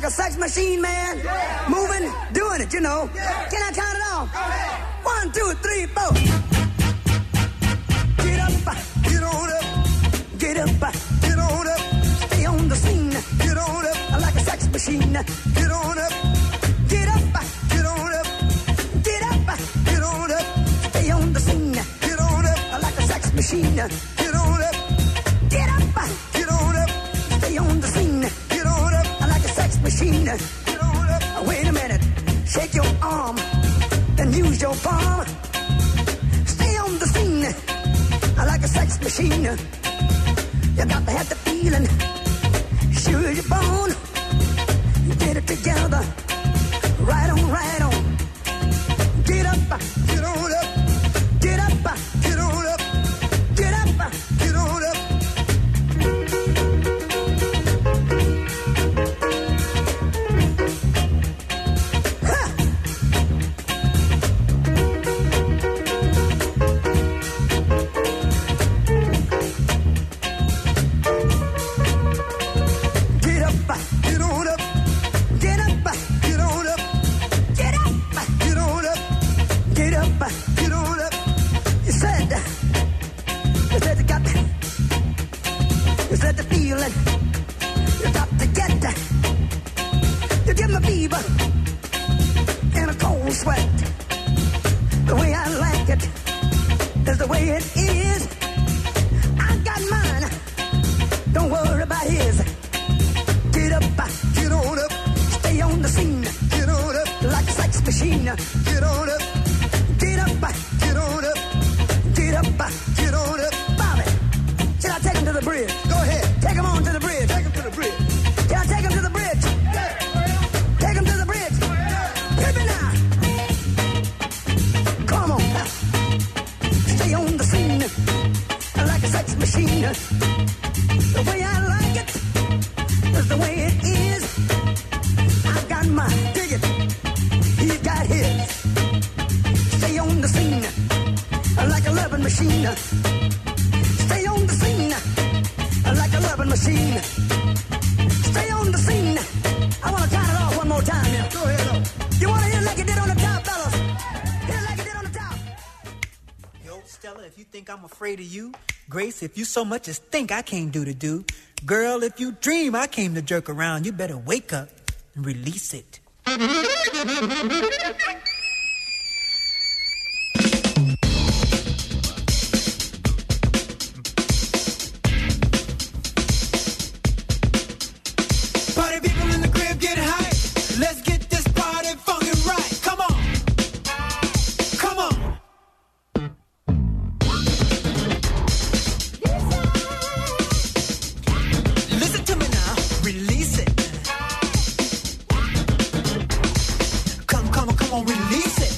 like a sex machine, man. Yeah. Moving, doing it, you know. Yeah. Can I count it off? 1, 2, 3, 4. Get up, get on up. Get up, get on up. Stay on the scene. Get on up like a sex machine. Get on up. Get up, get on up. Get up, get on up. Stay on the scene. Get on up like a sex machine. Get on up. Get up, get on up. Stay on the scene. Get on up like a sex machine. Get on up. Wait a minute. Shake your arm. Then use your palm. Stay on the scene like a sex machine. You got to have the feeling. Sure you're born. Get it together. Right on, right on. Get up, get on up. Get up, get on up. Get up, get on up. Ha! Get up, get on up. Get up, get on up. Get up, get on up. Get up, get on up. You said you said the feeling. You got to get that. You give me fever and a cold sweat. The way I like it is the way it is. I got mine. Don't worry about his. Get up, get on up. Stay on the scene. Get on up like a sex machine. Get on up. Get up, get on up. Get up, get on up. Bobby, should I take him to the bridge? Go ahead. Take him on to the bridge. Take him to the bridge. Can I take him to the bridge? Yeah. Take him to the bridge. Hit me now. Come on now. Stay on the scene like a sex machine. The way I like it is the way it is. I got mine. Dig it. He got his. Stay on the scene like a loving machine. Stay on the scene like a loving machine. Stay on the scene. I want to count it off one more time now. Go ahead. You want to hear like it did on the top, fellas? Hear like it did on the top. Yo, Stella, if you think I'm afraid of you. Grace, if you so much as think I can't do to do. Girl, if you dream I came to jerk around, you better wake up and release it. Party people in the crib get hype. Let's get this party funky right. Come on. Come on. Listen to me now. Release it. Come on, release it.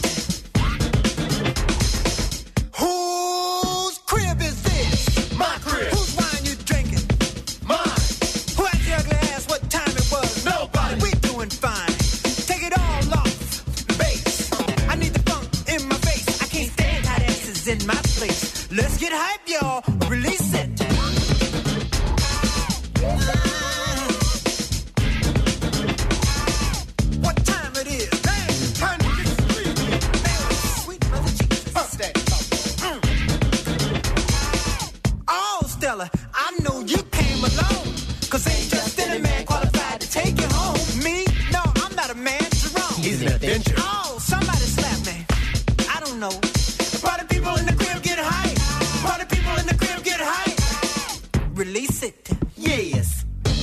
Whose crib is this? My crib. Whose wine you drinking? Mine. Who asked your ugly ass what time it was? Nobody. We doing fine. Take it all off. Bass. I need the funk in my face. I can't stand hot asses in my place. Let's get hype, y'all. Release it. What time it is? Time to get sleepy. Sweet mother Jesus. Pump that. Oh, Stella, I know you came alone. Cause ain't just any man qualified to take you home. Me? No, I'm not a man, Jerome. He's an adventure. Oh, somebody slap me. I don't know. Party people in the crib get hype. Party people in the crib get hype. Release it. Yes.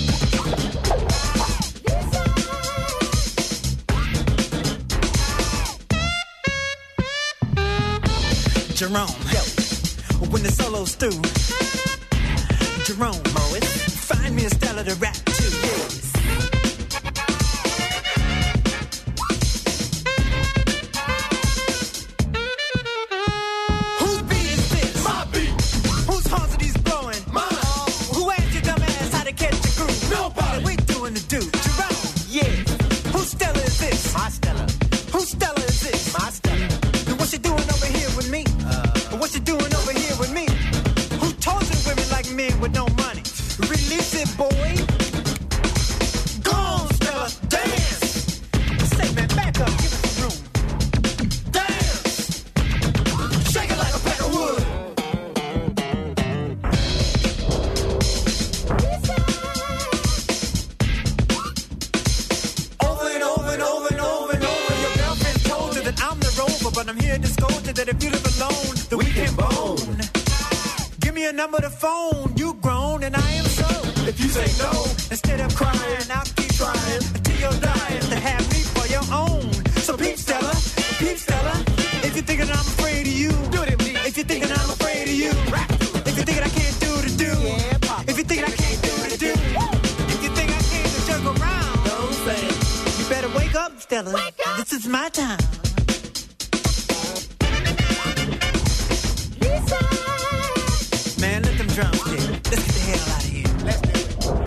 Jerome. Yo. When the solo's through. Jerome. Morris. Find me a Stella to rap to. Yes. Whose beat is this? My beat. Whose horns are these blowing? Mine. Who asked your dumb ass how to catch the groove? Nobody. What we doing to do? Jerome. Yeah. Whose Stella is this? My Stella. Whose Stella is this? My Stella. Then what you doing over here with me? What you doing over here with me? Who torturing women like men with no money? Release it, boy. Go on, Stella. and over and over and over. Your girlfriend told you that I'm the rover, but I'm here to scold you that if you live alone, then we can bone. Give me a number to phone, you grown and I am so. If you say no, instead of crying, I'll keep trying until you're dying to have me for your own. So peep Stella, if you're thinking I'm afraid of you, do it, please. If you're thinking I'm afraid of you, if you're thinking I can't do the do, if you're thinking I can't do the do, if you think I can't jerk around, don't say it. You better wake up, Stella. Wake up. This is my time. Lisa. Man, let them drums hit. Let's get the hell out of here. Let's do it.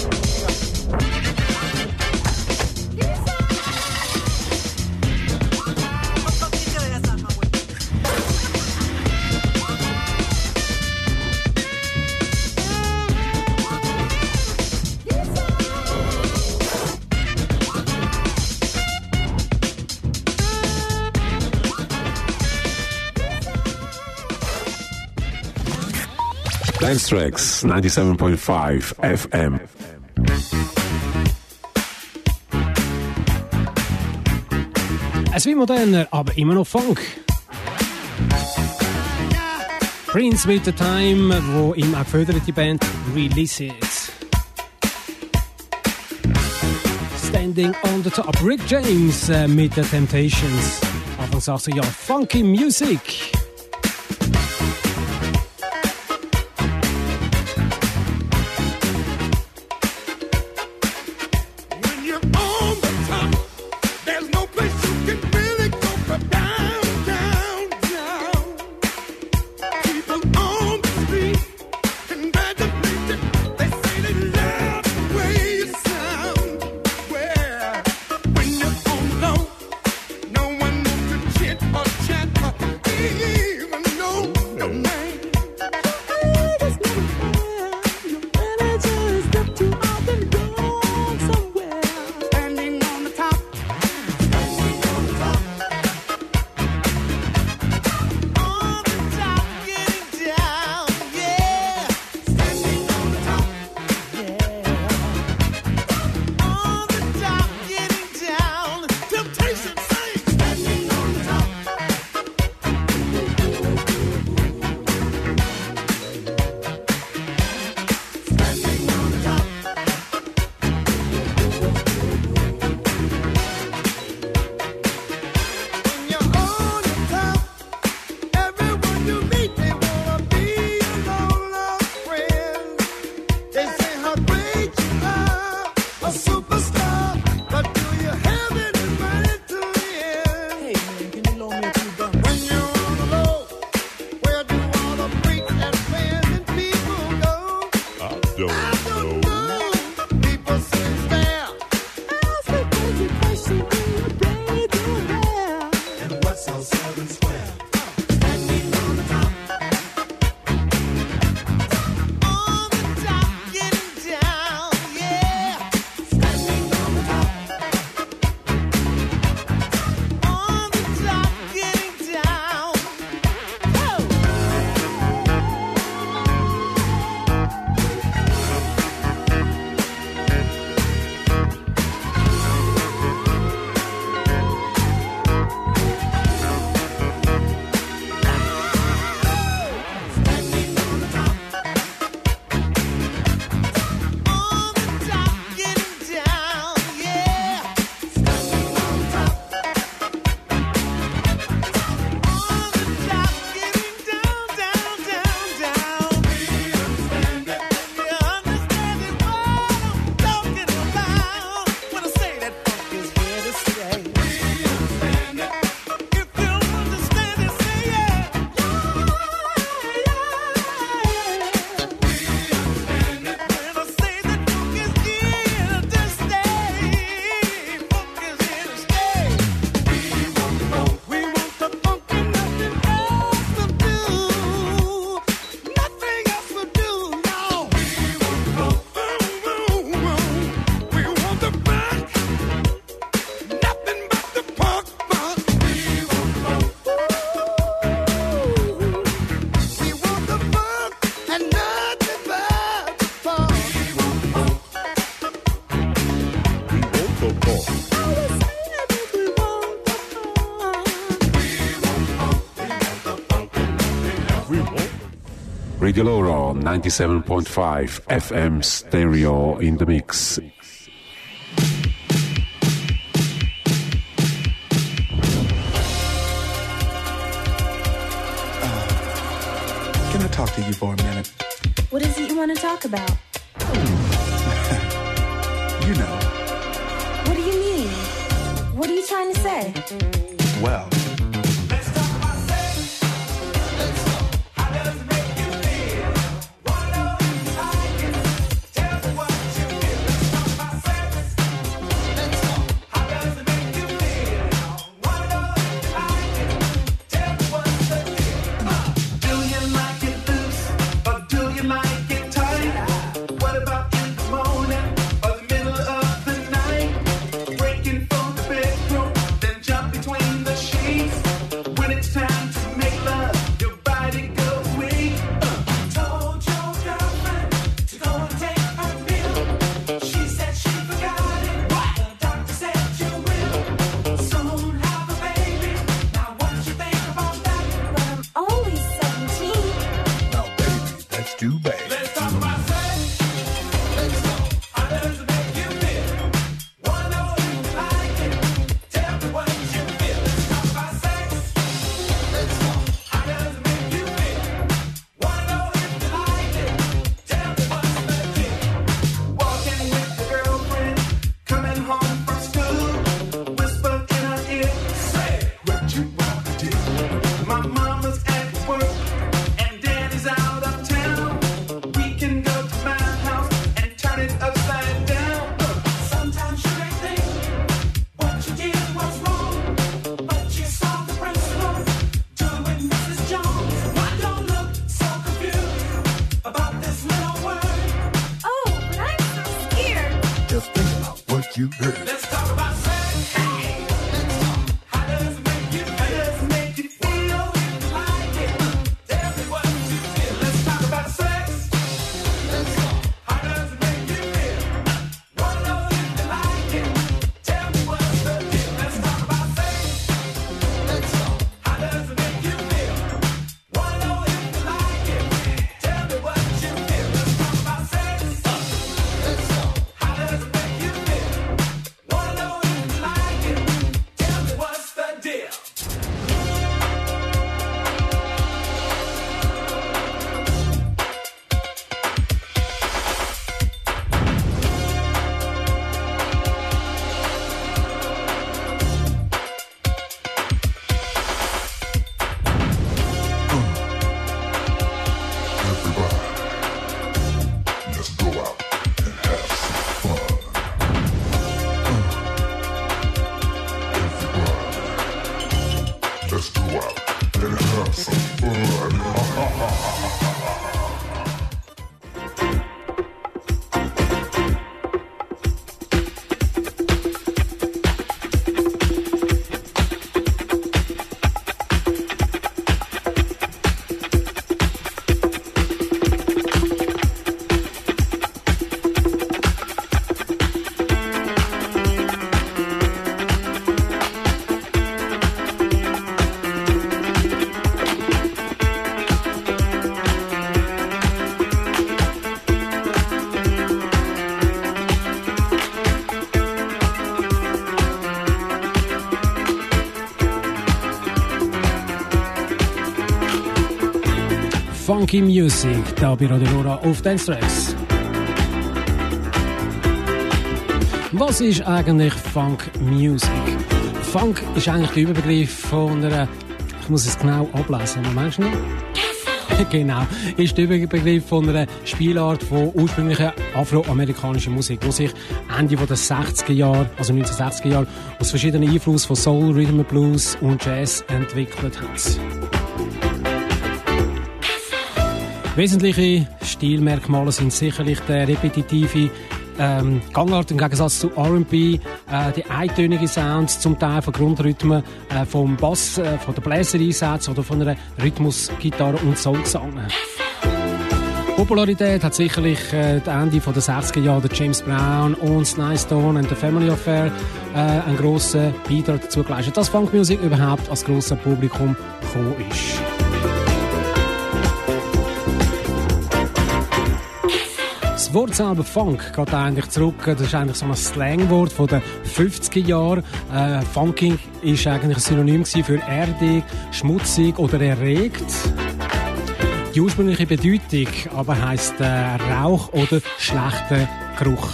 Dance Tracks 97.5 FM. Es wird moderner, aber immer noch Funk. Prince mit The Time, wo ihm auch gefördert die Band Release It. Standing on the Top. Rick James mit The Temptations. Anfangs 80er Jahre Funky Music. Radio Lora 97.5 FM stereo in the mix. Can I talk to you for a minute? What is it you want to talk about? You know. What do you mean? What are you trying to say? Well, Funky Music, da bei Radio Lora auf Dance Tracks. Was ist eigentlich Funk Music? Funk ist eigentlich der Überbegriff von einer, ich muss es genau ablesen, Moment schnell. Genau, ist der Überbegriff von einer Spielart von ursprünglicher afroamerikanischer Musik, die sich Ende der 60er Jahre, also 1960er Jahre, aus verschiedenen Einflüssen von Soul, Rhythm and Blues und Jazz entwickelt hat. Wesentliche Stilmerkmale sind sicherlich der repetitive Gangart im Gegensatz zu R&B, die eintönige Sounds, zum Teil von Grundrhythmen, vom Bass, von der Bläsereinsätze oder von einer Rhythmusgitarre und Soulgesang. Popularität hat sicherlich das Ende der 60er Jahre der James Brown und Sly Stone and the Family Affair einen grossen Beitrag dazu geleistet, dass Funkmusik überhaupt als grosses Publikum gekommen ist. Das Wort selber Funk geht eigentlich zurück, das ist eigentlich so ein Slangwort von den 50er Jahren. Funking ist eigentlich ein Synonym für erdig, schmutzig oder erregt. Die ursprüngliche Bedeutung aber heisst Rauch oder schlechter Geruch.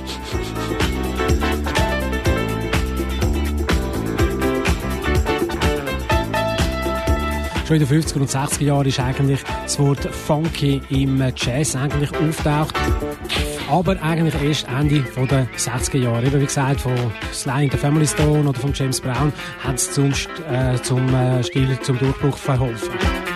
Schon in den 50er und 60er Jahren ist eigentlich das Wort Funky im Jazz eigentlich auftaucht. Aber eigentlich erst Ende der 60er Jahre. Eben wie gesagt, von Sly and the Family Stone oder von James Brown hat es zum Stil zum Durchbruch verholfen.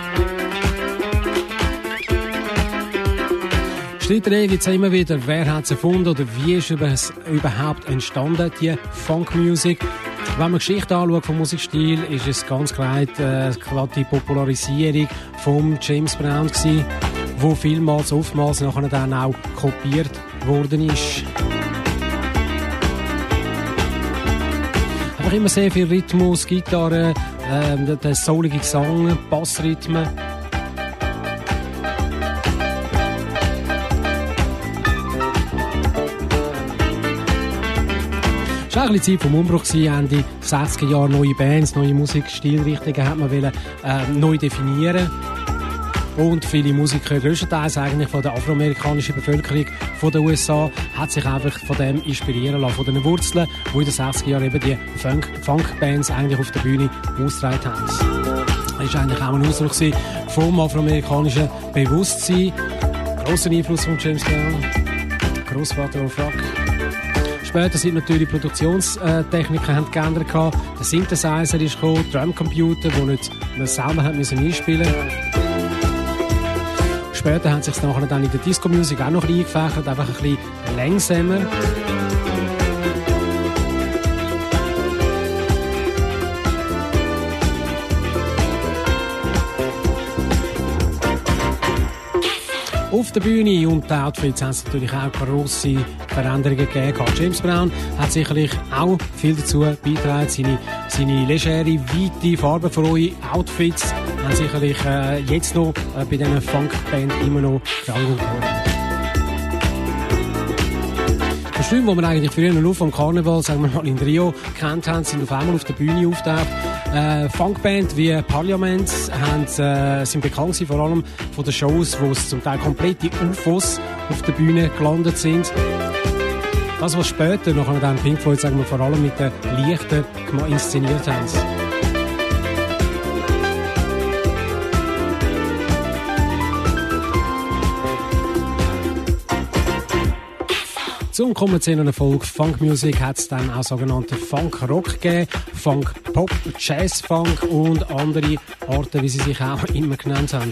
Streiterei gibt es ja immer wieder, wer hat es erfunden oder wie ist es überhaupt entstanden, die Funk-Musik. Wenn man Geschichte anschaut vom Musikstil, ist es ganz klar die Popularisierung von James Brown gewesen, wo oftmals nachher dann auch kopiert worden ist. Einfach immer sehr viel Rhythmus, Gitarre, der soulige Gesang, Bassrhythmen. Es war eine Zeit vom Umbruch, Ende 60er Jahre, neue Bands, neue Musikstilrichtungen hat man neu definieren. Und viele Musiker, grösstenteils eigentlich von der afroamerikanischen Bevölkerung von den USA, hat sich einfach von dem inspirieren lassen, von den Wurzeln, die in den 60er Jahren eben die Funk-Bands eigentlich auf der Bühne ausgetragen haben. Das war eigentlich auch ein Ausdruck vom afroamerikanischen Bewusstsein. Grosser Einfluss von James Brown, Grossvater of Rock. Später sind natürlich Produktionstechniken haben geändert. Der Synthesizer ist gekommen, Drumcomputer, die nicht man selber hat müssen einspielen. Später hat sich es nachher dann in der Disco-Musik auch noch ein bisschen eingefächert, einfach ein bisschen langsamer. Auf der Bühne und die Outfits haben es natürlich auch grosse Veränderungen gegeben. James Brown hat sicherlich auch viel dazu beigetragen. Seine legere, weite, farbenfrohe Outfits haben sicherlich jetzt noch bei diesen Funkband immer noch Klang und Kostüme, die wir eigentlich früher nur vom Karneval, sagen wir mal in Rio, kennt haben, sind auf einmal auf der Bühne auftaucht. Funkband wie Parliament sind bekannt gewesen, vor allem von den Shows, wo es zum Teil komplette UFOs auf der Bühne gelandet sind. Das, was später noch dann Pink Floyd, sagen wir, vor allem mit den Lichtern inszeniert haben. Zum kommerziellen Erfolg Funk Music hat es dann auch sogenannte Funk Rock gegeben, Funk Pop, Jazz Funk und andere Arten, wie sie sich auch immer genannt haben.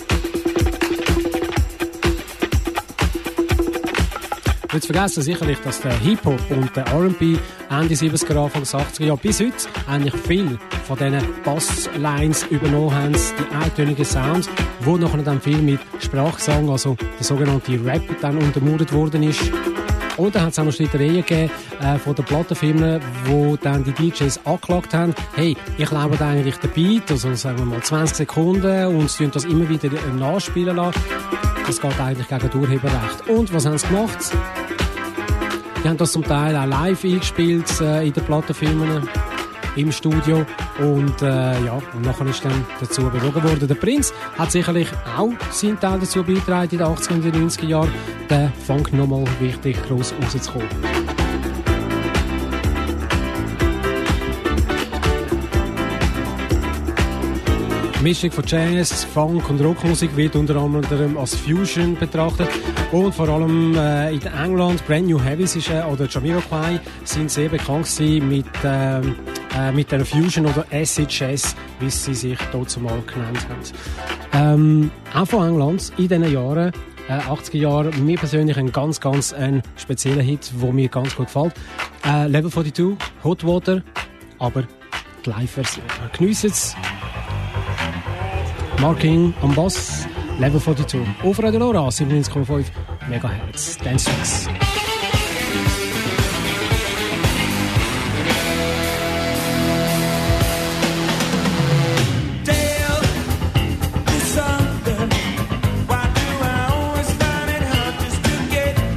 Nicht zu vergessen sicherlich, dass der Hip-Hop und der R&B Ende 70er, Anfang 80er Jahre bis heute eigentlich viel von diesen Basslines übernommen haben, die eintönigen Sounds, wo nachher dann viel mit Sprachgesang, also der sogenannte Rap, dann untermauert worden ist. Und dann hat es auch noch Streitereien gegeben von den Plattenfirmen, wo dann die DJs angeklagt haben, hey, ich glaube eigentlich den Beat, also sagen wir mal 20 Sekunden und sie das immer wieder nachspielen lassen. Das geht eigentlich gegen Urheberrecht. Und was haben sie gemacht? Die haben das zum Teil auch live eingespielt in den Plattenfirmen im Studio und und nachher ist dann dazu bewogen worden. Der Prinz hat sicherlich auch seinen Teil dazu beigetragen, in den 80er und 90er Jahren den Funk nochmal richtig gross rauszukommen. Die Mischung von Jazz, Funk und Rockmusik wird unter anderem als Fusion betrachtet und vor allem in England Brand New Heavies oder Jamiroquai sind sehr bekannt gewesen mit der Fusion oder Acid Jazz, wie sie sich dort zumal genannt haben. Auch von England in diesen Jahren, 80er Jahren, mir persönlich ein ganz spezieller Hit, der mir ganz gut gefällt. Level 42, Hot Water, aber die Live-Version. Geniessen es. Marking am Bass, Level 42. Auf Radio Lora, 97,5 MHz. Dance Tracks. Why do I always find it hard just to get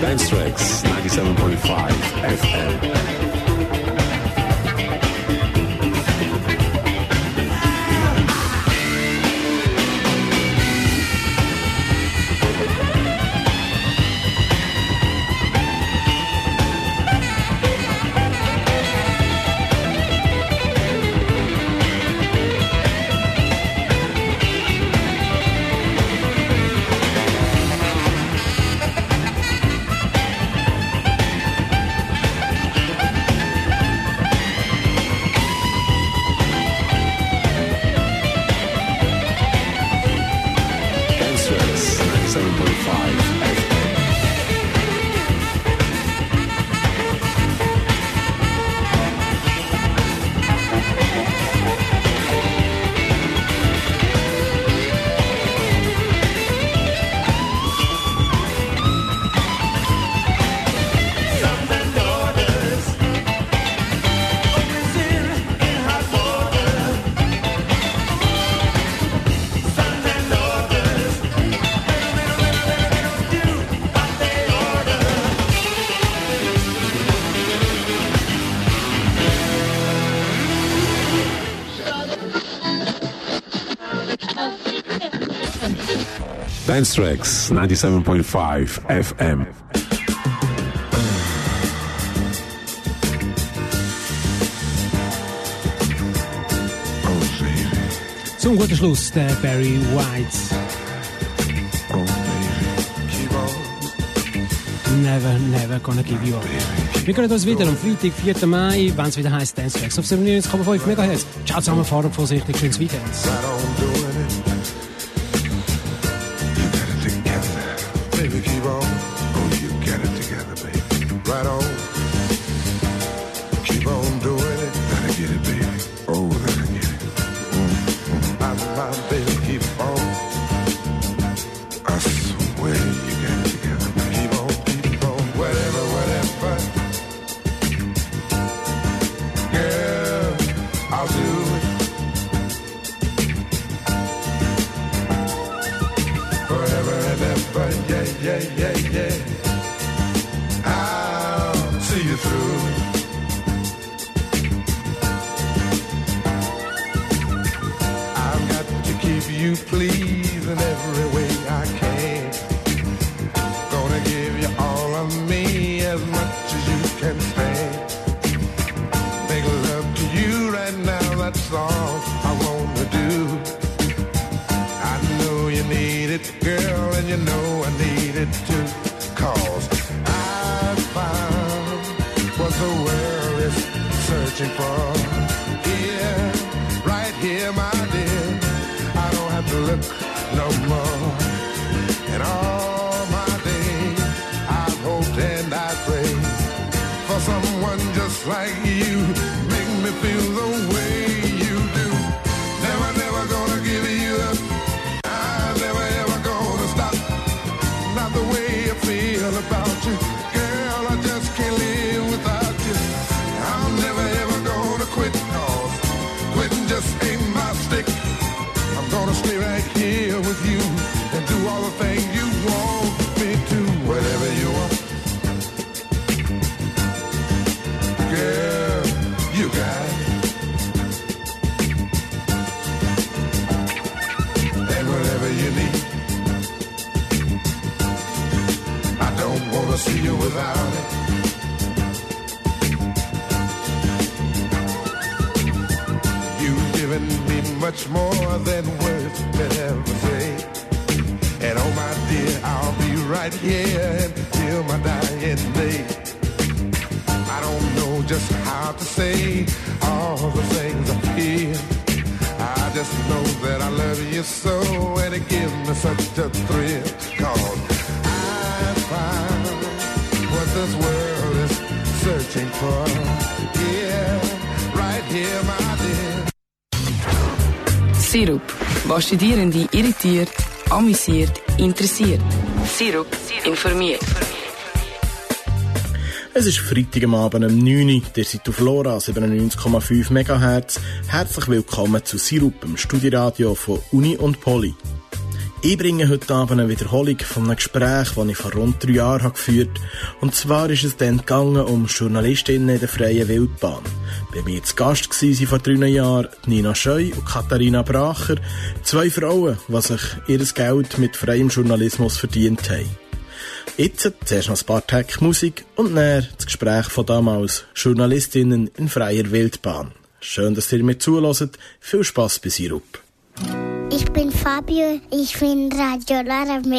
Dance Tracks 97.5 FM. Dance Tracks 97.5 FM. Zum guten Schluss der Barry White. Never gonna give you up. Wir hören uns wieder am Freitag, 4. Mai, wenn es wieder heisst Dance Tracks auf 97,5 MHz. Ciao zusammen, fahrt vorsichtig, schönes Weekend. Baby, keep on. Oh, you get it together, baby. Right on. Keep on doing it. Gotta get it, baby. Oh, gotta get it. My baby, keep on. I swear you get it together. Keep on. Whatever. Girl, I'll do it. Forever and ever, yeah. I'll see you through. I've got to keep you pleased in every way I can. Gonna give you all of me as much as you can stand. Make love to you right now, that's all I wanna do. I know you need it, girl, and you know I need it too. 'Cause I found what the world is searching for. Here, right here, my dear, I don't have to look no more. And all my days, I've hoped and I prayed for someone just like you. Make me feel the way you do. Never gonna give you up. I'm never ever gonna stop. Not the way I feel about you. Girl, I just can't live without you. I'm never ever gonna quit, 'cause quitting just ain't my stick. I'm gonna stay right here with you and do all the things you want me to. Whatever you want. Girl, you got it. And whatever you need, I don't wanna see you without it. You've given me much more than words could ever say. And oh my dear, I'll be right here until my dying day. I don't know just how to say all the things I feel. I just know that I love you so, and it gives me such a thrill. 'Cause I found what this world is searching for. Yeah, right here, my dear. Sirup. Was Studierende irritiert, amüsiert, interessiert. Sirup informiert. Es ist Freitag am Abend um 9 Uhr. Ihr seid auf LoRa 97,5 MHz. Herzlich willkommen zu Sirup, dem Studioradio von Uni und Poly. Ich bringe heute Abend eine Wiederholung von einem Gespräch, das ich vor rund 3 Jahren geführt habe. Und zwar ist es dann gegangen um Journalistinnen in der freien Wildbahn. Bei mir zu Gast waren vor 3 Jahren Nina Scheu und Katharina Bracher, 2 Frauen, die sich ihr Geld mit freiem Journalismus verdient haben. Jetzt zuerst noch ein paar Tage Musik und dann das Gespräch von damals Journalistinnen in freier Wildbahn. Schön, dass ihr mir zuhört. Viel Spass bei Sirup. Ich bin Fabio, ich bin Radio Lara.